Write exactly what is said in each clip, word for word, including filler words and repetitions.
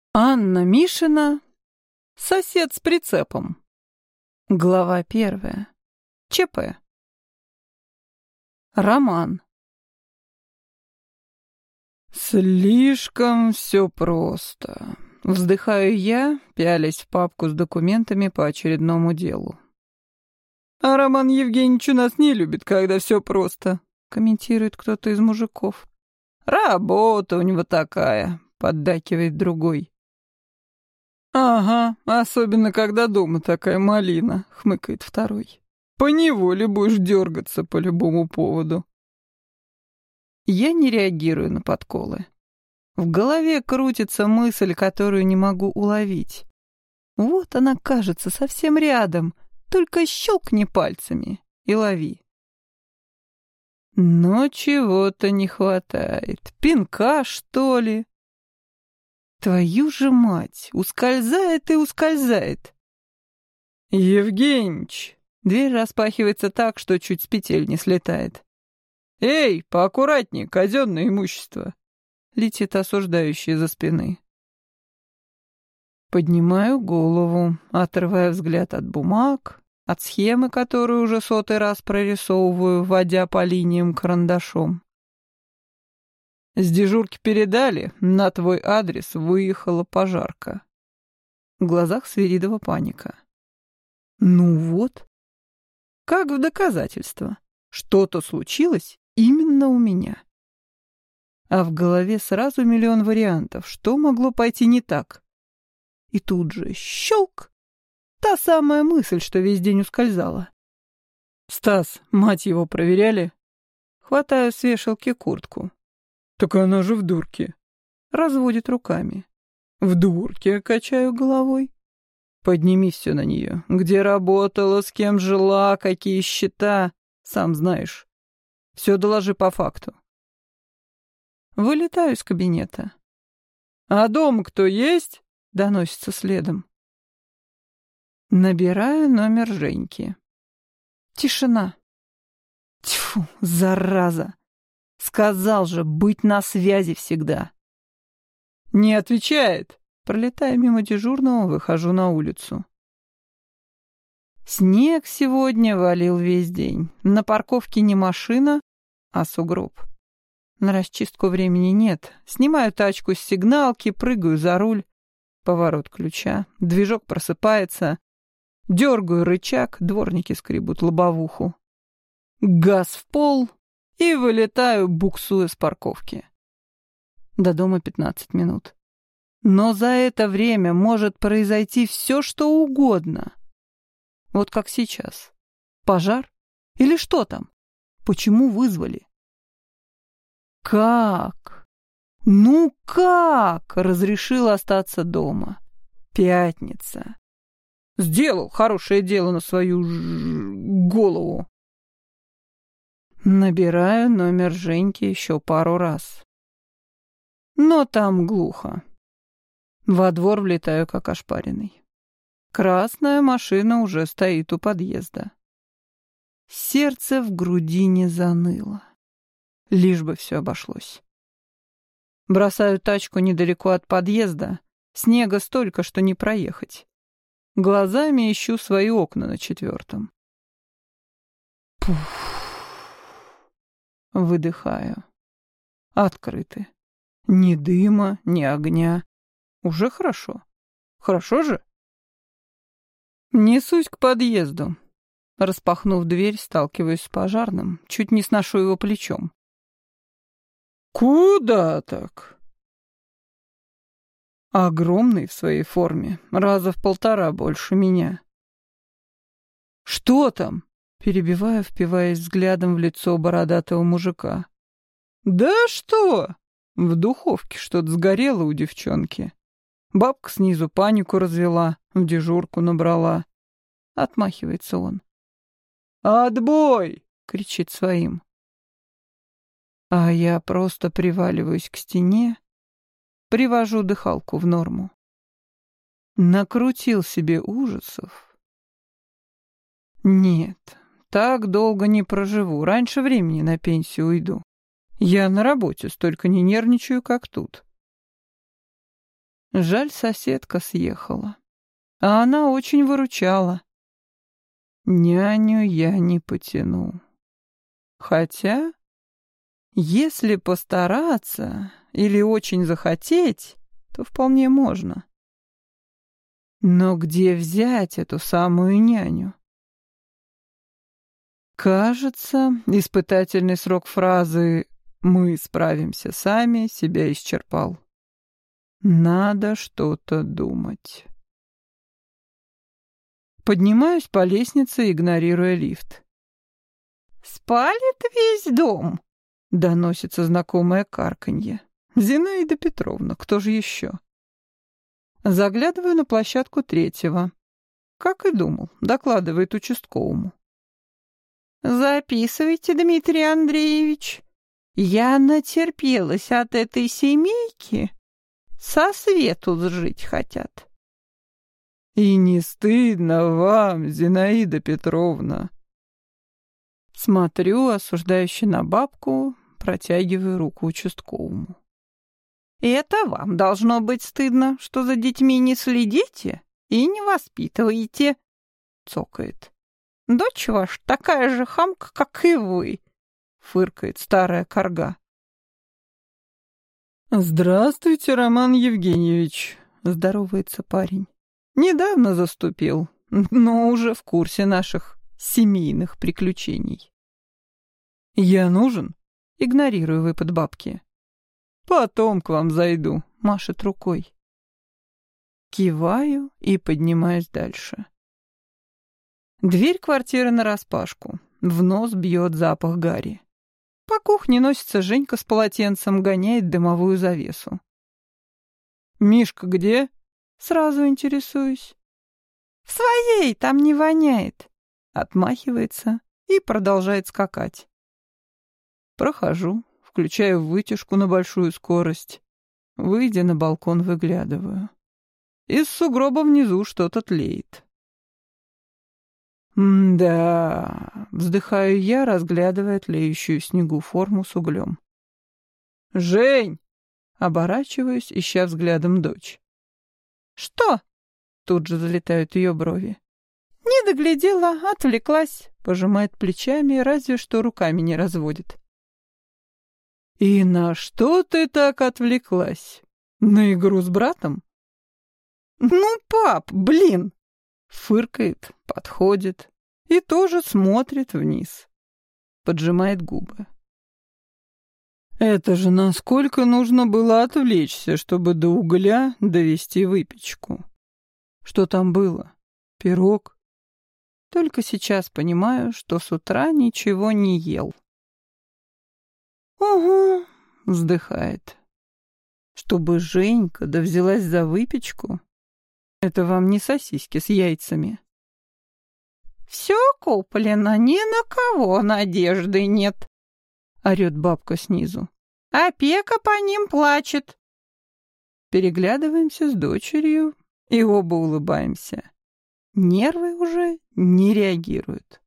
Анна Мишина, сосед с прицепом. Глава первая. ЧП. Роман. Слишком все просто. Вздыхаю я, пялясь в папку с документами по очередному делу. А Роман Евгеньевич у нас не любит, когда все просто, комментирует кто-то из мужиков. Работа у него такая, поддакивает другой. «Ага, особенно когда дома такая малина», — хмыкает второй. «Поневоле будешь дергаться по любому поводу». Я не реагирую на подколы. В голове крутится мысль, которую не могу уловить. Вот она кажется совсем рядом, только щелкни пальцами и лови. Но чего-то не хватает. Пинка, что ли? Твою же мать, ускользает и ускользает. Евгеньич! Дверь распахивается так, что чуть с петель не слетает. Эй, поаккуратнее, казенное имущество! Летит осуждающий за спины. Поднимаю голову, отрывая взгляд от бумаг, от схемы, которую уже сотый раз прорисовываю, водя по линиям карандашом. С дежурки передали, на твой адрес выехала пожарка. В глазах Свиридова паника. Ну вот. Как в доказательство. Что-то случилось именно у меня. А в голове сразу миллион вариантов, что могло пойти не так. И тут же щелк. Та самая мысль, что весь день ускользала. Стас, мать его, проверяли? Хватаю с вешалки куртку. Так она же в дурке. Разводит руками. В дурке, качаю головой. Подними все на нее. Где работала, с кем жила, какие счета. Сам знаешь. Все доложи по факту. Вылетаю из кабинета. А дома кто есть? Доносится следом. Набираю номер Женьки. Тишина. Тьфу, зараза. Сказал же, быть на связи всегда. Не отвечает. Пролетая мимо дежурного, выхожу на улицу. Снег сегодня валил весь день. На парковке не машина, а сугроб. На расчистку времени нет. Снимаю тачку с сигналки, прыгаю за руль. Поворот ключа. Движок просыпается. Дергаю рычаг, дворники скребут лобовуху. Газ в пол и вылетаю, буксуя с парковки. До дома пятнадцать минут. Но за это время может произойти все, что угодно. Вот как сейчас. Пожар? Или что там? Почему вызвали? Как? Ну как разрешил остаться дома? Пятница. Сделал хорошее дело на свою ж... голову. Набираю номер Женьки еще пару раз. Но там глухо. Во двор влетаю, как ошпаренный. Красная машина уже стоит у подъезда. Сердце в груди заныло. Лишь бы все обошлось. Бросаю тачку недалеко от подъезда. Снега столько, что не проехать. Глазами ищу свои окна на четвертом. Пуф. Выдыхаю. Открыты. Ни дыма, ни огня. Уже хорошо. Хорошо же? Несусь к подъезду. Распахнув дверь, сталкиваюсь с пожарным. Чуть не сношу его плечом. Куда так? Огромный в своей форме. Раза в полтора больше меня. Что там? Перебиваю, впиваясь взглядом в лицо бородатого мужика. Да что? В духовке что-то сгорело у девчонки. Бабка снизу панику развела, в дежурку набрала. Отмахивается он. «Отбой!» — кричит своим. А я просто приваливаюсь к стене, привожу дыхалку в норму. Накрутил себе ужасов. Нет, так долго не проживу, раньше времени на пенсию уйду. Я на работе столько не нервничаю, как тут. Жаль, соседка съехала. А она очень выручала. Няню я не потяну. Хотя, если постараться или очень захотеть, то вполне можно. Но где взять эту самую няню? Кажется, испытательный срок фразы «мы справимся сами» себя исчерпал. Надо что-то думать. Поднимаюсь по лестнице, игнорируя лифт. «Спалит весь дом!» — доносится знакомое карканье. «Зинаида Петровна, кто же еще?» Заглядываю на площадку третьего. Как и думал, докладывает участковому. «Записывайте, Дмитрий Андреевич. Я натерпелась от этой семейки. Со свету сжить хотят». «И не стыдно вам, Зинаида Петровна?» Смотрю, осуждающе на бабку, протягиваю руку участковому. «Это вам должно быть стыдно, что за детьми не следите и не воспитываете», — цокает. «Дочь ваша такая же хамка, как и вы», — фыркает старая корга. «Здравствуйте, Роман Евгеньевич», — здоровается парень. «Недавно заступил, но уже в курсе наших семейных приключений». «Я нужен?» — игнорирую выпад бабки. «Потом к вам зайду», — машет рукой. Киваю и поднимаюсь дальше. Дверь квартиры нараспашку. В нос бьет запах гари. По кухне носится Женька с полотенцем, гоняет дымовую завесу. «Мишка где?» — сразу интересуюсь. «В своей, там не воняет», — отмахивается и продолжает скакать. Прохожу, включаю вытяжку на большую скорость. Выйдя на балкон, выглядываю. Из сугроба внизу что-то тлеет. «М-да», — вздыхаю я, разглядывая тлеющую в снегу форму с углем. «Жень!» — оборачиваюсь, ища взглядом дочь. «Что?» — тут же залетают ее брови. «Не доглядела, отвлеклась», — пожимает плечами, разве что руками не разводит. «И на что ты так отвлеклась? На игру с братом?» «Ну, пап, блин!» Фыркает, подходит и тоже смотрит вниз. Поджимает губы. «Это же насколько нужно было отвлечься, чтобы до угля довести выпечку? Что там было? Пирог?» Только сейчас понимаю, что с утра ничего не ел. «Угу», — вздыхает. «Чтобы Женька да взялась за выпечку? Это вам не сосиски с яйцами». «Все куплено, ни на кого надежды нет», — орет бабка снизу. «Опека по ним плачет». Переглядываемся с дочерью и оба улыбаемся. Нервы уже не реагируют.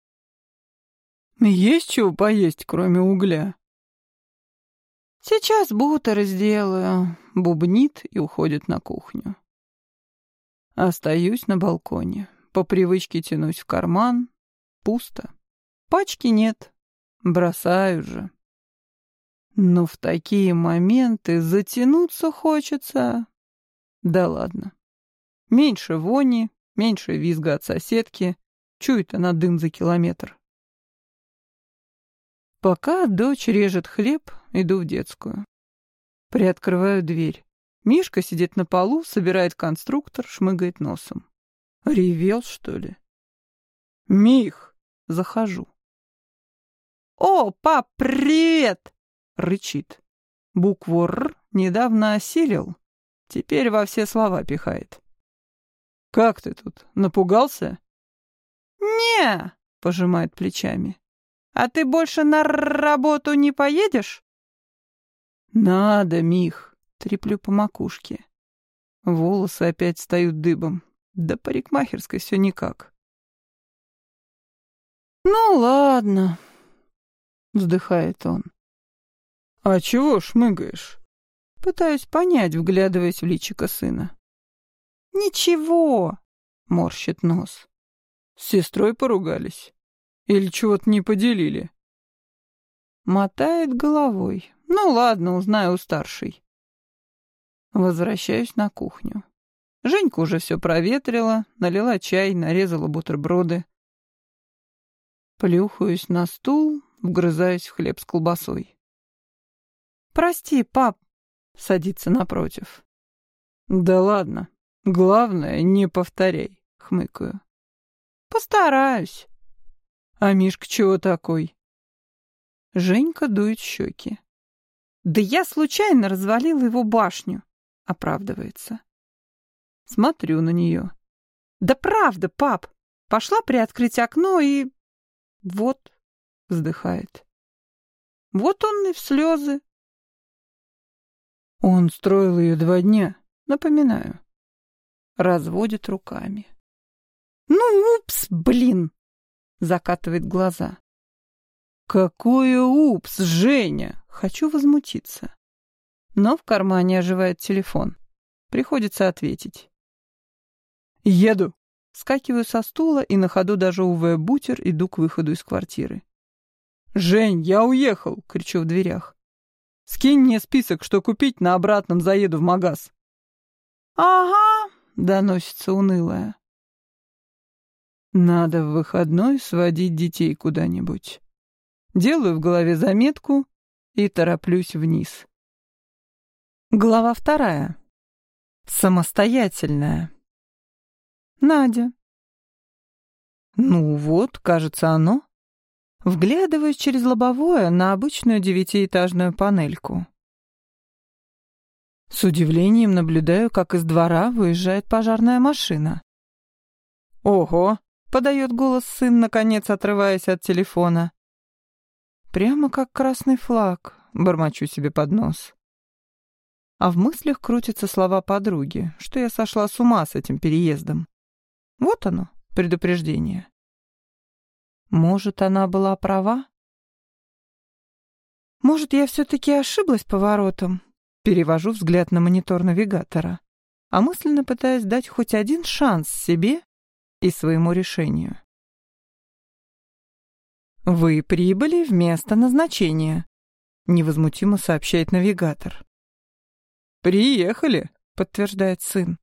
«Есть чего поесть, кроме угля?» «Сейчас бутер сделаю», — бубнит и уходит на кухню. Остаюсь на балконе. По привычке тянусь в карман. Пусто. Пачки нет. Бросаю же. Но в такие моменты затянуться хочется. Да ладно. Меньше вони, меньше визга от соседки. Чует она дым за километр. Пока дочь режет хлеб, иду в детскую. Приоткрываю дверь. Мишка сидит на полу, собирает конструктор, шмыгает носом. Ревел, что ли? «Мих!» — захожу. «О, пап, привет!» — рычит. Букву «Р» недавно осилил, теперь во все слова пихает. «Как ты тут, напугался?» «Не!» — пожимает плечами. «А ты больше на работу не поедешь?» «Надо, Мих!» — треплю по макушке. Волосы опять встают дыбом. Да парикмахерской все никак. «Ну ладно», — вздыхает он. «А чего шмыгаешь?» Пытаюсь понять, вглядываясь в личико сына. «Ничего!» — морщит нос. «С сестрой поругались? Или чего-то не поделили?» Мотает головой. «Ну ладно, узнаю у старшей». Возвращаюсь на кухню. Женька уже все проветрила, налила чай, нарезала бутерброды. Плюхаюсь на стул, вгрызаюсь в хлеб с колбасой. «Прости, пап», — садится напротив. «Да ладно. Главное, не повторяй», — хмыкаю. «Постараюсь». «А Мишка чего такой?» Женька дует щеки. «Да я случайно развалила его башню», — оправдывается. Смотрю на нее. «Да правда, пап. Пошла приоткрыть окно и...» «Вот», — вздыхает. «Вот он и в слезы». Он строил ее два дня, напоминаю. Разводит руками. «Ну, упс, блин!» — закатывает глаза. «Какое упс, Женя!» — хочу возмутиться. Но в кармане оживает телефон. Приходится ответить. «Еду!» Скакиваю со стула и на ходу дожевывая бутер, иду к выходу из квартиры. «Жень, я уехал!» — кричу в дверях. «Скинь мне список, что купить, на обратном заеду в магаз». «Ага!» — доносится унылая. «Надо в выходной сводить детей куда-нибудь». Делаю в голове заметку и тороплюсь вниз. Глава вторая. Самостоятельная. Надя. Ну вот, кажется, оно. Вглядываюсь через лобовое на обычную девятиэтажную панельку. С удивлением наблюдаю, как из двора выезжает пожарная машина. «Ого!» — подает голос сын, наконец отрываясь от телефона. «Прямо как красный флаг», — бормочу себе под нос. А в мыслях крутятся слова подруги, что я сошла с ума с этим переездом. Вот оно, предупреждение. Может, она была права? Может, я все-таки ошиблась поворотом? Перевожу взгляд на монитор навигатора, а мысленно пытаюсь дать хоть один шанс себе и своему решению. «Вы прибыли в место назначения», — невозмутимо сообщает навигатор. «Приехали», — подтверждает сын.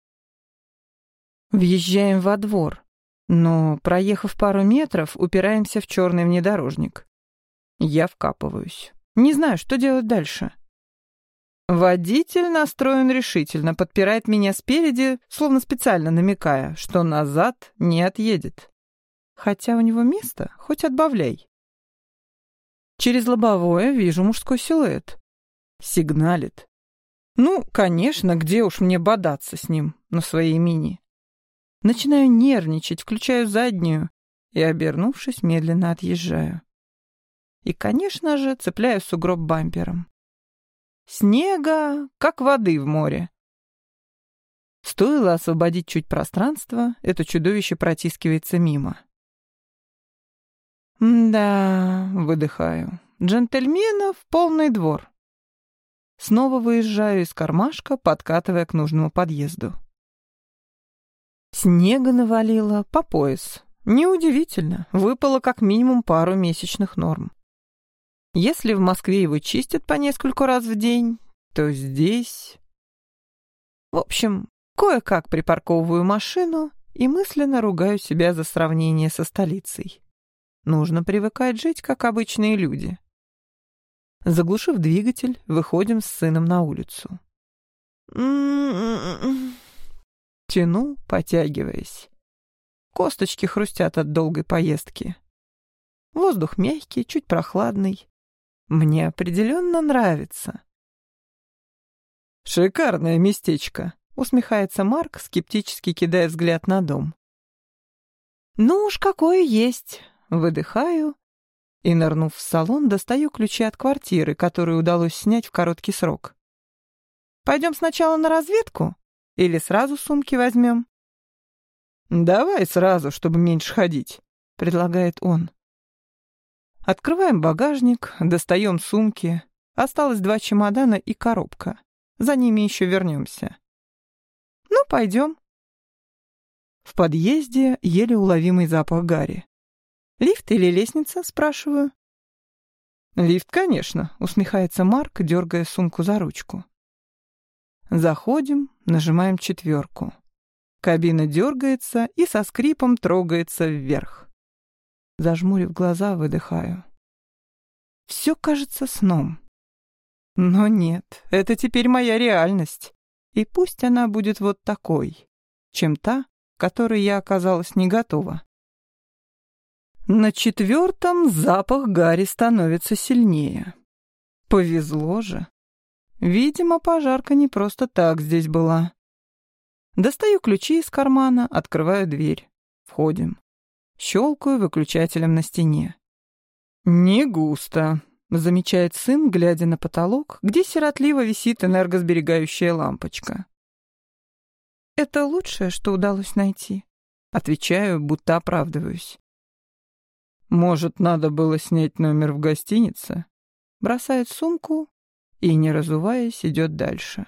Въезжаем во двор, но, проехав пару метров, упираемся в черный внедорожник. Я вкапываюсь. Не знаю, что делать дальше. Водитель настроен решительно, подпирает меня спереди, словно специально намекая, что назад не отъедет. Хотя у него место хоть отбавляй. Через лобовое вижу мужской силуэт. Сигналит. Ну, конечно, где уж мне бодаться с ним на своей мини. Начинаю нервничать, включаю заднюю и, обернувшись, медленно отъезжаю. И, конечно же, цепляю сугроб бампером. Снега, как воды в море. Стоило освободить чуть пространства, это чудовище протискивается мимо. Да, выдыхаю. Джентльменов полный двор. Снова выезжаю из кармашка, подкатывая к нужному подъезду. Снега навалило по пояс. Неудивительно, выпало как минимум пару месячных норм. Если в Москве его чистят по нескольку раз в день, то здесь... В общем, кое-как припарковываю машину и мысленно ругаю себя за сравнение со столицей. Нужно привыкать жить, как обычные люди. Заглушив двигатель, выходим с сыном на улицу. Тяну, потягиваясь. Косточки хрустят от долгой поездки. Воздух мягкий, чуть прохладный. Мне определенно нравится. «Шикарное местечко», — усмехается Марк, скептически кидая взгляд на дом. «Ну уж какое есть», — выдыхаю и, нырнув в салон, достаю ключи от квартиры, которую удалось снять в короткий срок. «Пойдем сначала на разведку или сразу сумки возьмем?» «Давай сразу, чтобы меньше ходить», — предлагает он. Открываем багажник, достаем сумки, Осталось два чемодана и коробка. За ними еще вернемся. Ну, пойдем. В подъезде еле уловимый запах гари. «Лифт или лестница?» — спрашиваю. «Лифт, конечно», — усмехается Марк, дергая сумку за ручку. Заходим, нажимаем четверку. Кабина дергается и со скрипом трогается вверх. Зажмурив глаза, выдыхаю. Все кажется сном. Но нет, это теперь моя реальность. И пусть она будет вот такой, чем та, к которой я оказалась не готова. На четвертом запах гари становится сильнее. Повезло же. Видимо, пожарка не просто так здесь была. Достаю ключи из кармана, открываю дверь. Входим. Щелкаю выключателем на стене. «Не густо», — замечает сын, глядя на потолок, где сиротливо висит энергосберегающая лампочка. «Это лучшее, что удалось найти», — отвечаю, будто оправдываюсь. «Может, надо было снять номер в гостинице?» Бросает сумку и, не разуваясь, идет дальше.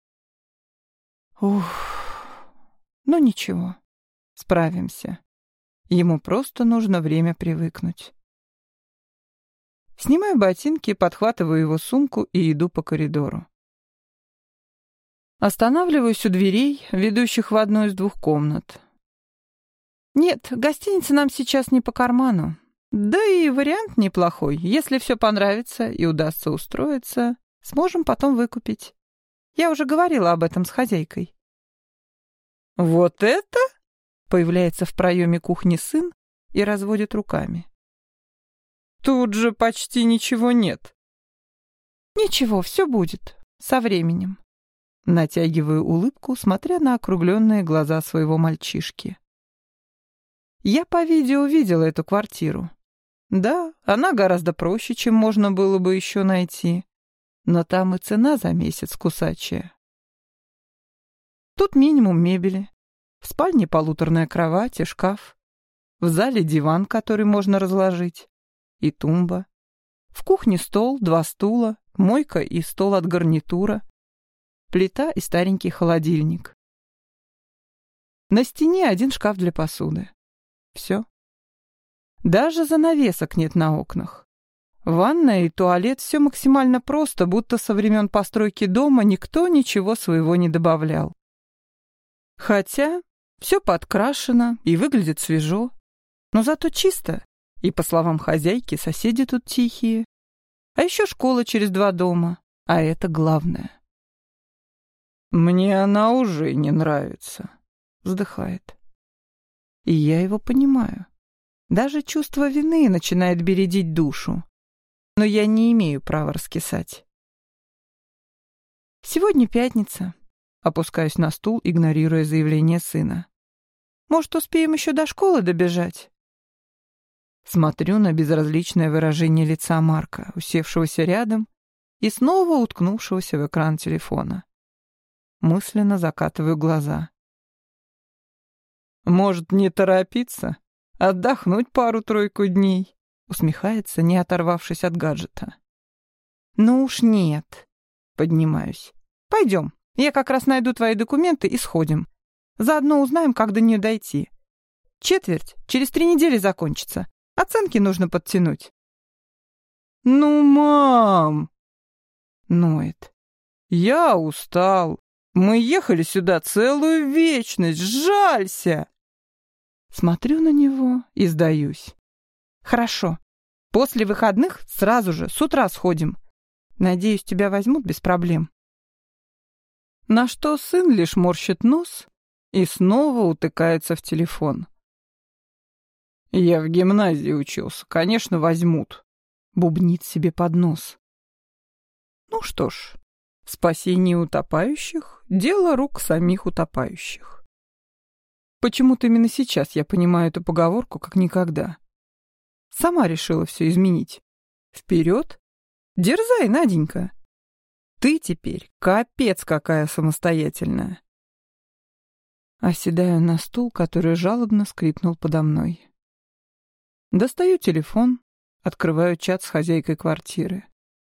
Ух, ну ничего, справимся. Ему просто нужно время привыкнуть. Снимаю ботинки, подхватываю его сумку и иду по коридору. Останавливаюсь у дверей, ведущих в одну из двух комнат. Нет, гостиница нам сейчас не по карману. Да и вариант неплохой. Если все понравится и удастся устроиться, сможем потом выкупить. Я уже говорила об этом с хозяйкой. «Вот это?» — появляется в проеме кухни сын и разводит руками. «Тут же почти ничего нет». «Ничего, все будет. Со временем». Натягиваю улыбку, смотря на округленные глаза своего мальчишки. Я по видео видела эту квартиру. Да, она гораздо проще, чем можно было бы еще найти. Но там и цена за месяц кусачая. Тут минимум мебели. В спальне полуторная кровать и шкаф. В зале диван, который можно разложить. И тумба. В кухне стол, два стула, мойка и стол от гарнитура. Плита и старенький холодильник. На стене один шкаф для посуды. Все. Даже занавесок нет на окнах. Ванная и туалет — все максимально просто, будто со времен постройки дома никто ничего своего не добавлял. Хотя все подкрашено и выглядит свежо, но зато чисто, и, по словам хозяйки, соседи тут тихие. А еще школа через два дома, а это главное. «Мне она уже не нравится», — вздыхает. И я его понимаю. Даже чувство вины начинает бередить душу. Но я не имею права раскисать. Сегодня пятница. Опускаюсь на стул, игнорируя заявление сына. Может, успеем еще до школы добежать? Смотрю на безразличное выражение лица Марка, усевшегося рядом и снова уткнувшегося в экран телефона. Мысленно закатываю глаза. «Может, не торопиться? Отдохнуть пару-тройку дней?» Усмехается, не оторвавшись от гаджета. «Ну уж нет». Поднимаюсь. «Пойдем, я как раз найду твои документы и сходим. Заодно узнаем, как до нее дойти. Четверть через три недели закончится. Оценки нужно подтянуть». «Ну, мам!» Ноет. «Я устал. Мы ехали сюда целую вечность. Жалься!» Смотрю на него и сдаюсь. «Хорошо. После выходных сразу же, с утра сходим. Надеюсь, тебя возьмут без проблем». На что сын лишь морщит нос и снова утыкается в телефон. «Я в гимназии учился. Конечно, возьмут», — бубнит себе под нос. Ну что ж, спасение утопающих — дело рук самих утопающих. Почему-то именно сейчас я понимаю эту поговорку как никогда. Сама решила все изменить. Вперед! Дерзай, Наденька! Ты теперь капец какая самостоятельная. Оседаю на стул, который жалобно скрипнул подо мной. Достаю телефон, открываю чат с хозяйкой квартиры.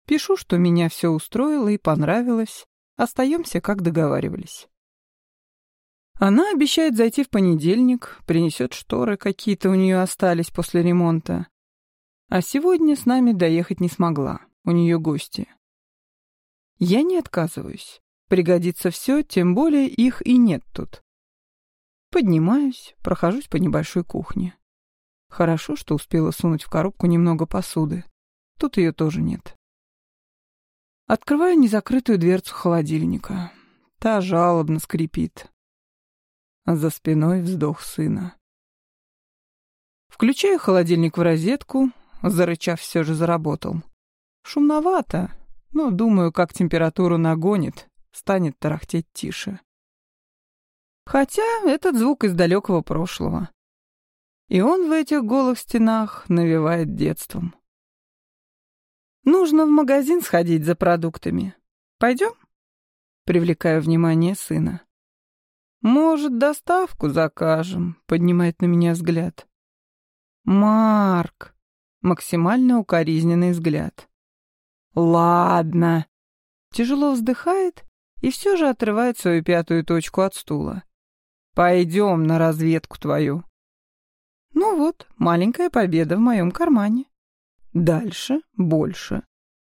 Пишу, что меня все устроило и понравилось. Остаемся, как договаривались. Она обещает зайти в понедельник, принесет шторы, какие-то у нее остались после ремонта. А сегодня с нами доехать не смогла, у нее гости. Я не отказываюсь. Пригодится все, тем более их и нет тут. Поднимаюсь, прохожусь по небольшой кухне. Хорошо, что успела сунуть в коробку немного посуды. Тут ее тоже нет. Открываю незакрытую дверцу холодильника. Та жалобно скрипит. А за спиной вздох сына. Включаю холодильник в розетку, зарычав, все же заработал. Шумновато, но, думаю, как температуру нагонит, станет тарахтеть тише. Хотя этот звук из далекого прошлого. И он в этих голых стенах навевает детством. Нужно в магазин сходить за продуктами. Пойдем? Привлекаю внимание сына. Может, доставку закажем? Поднимает на меня взгляд. Марк. Максимально укоризненный взгляд. Ладно. Тяжело вздыхает и все же отрывает свою пятую точку от стула. Пойдем на разведку твою. Ну вот, маленькая победа в моем кармане. Дальше больше.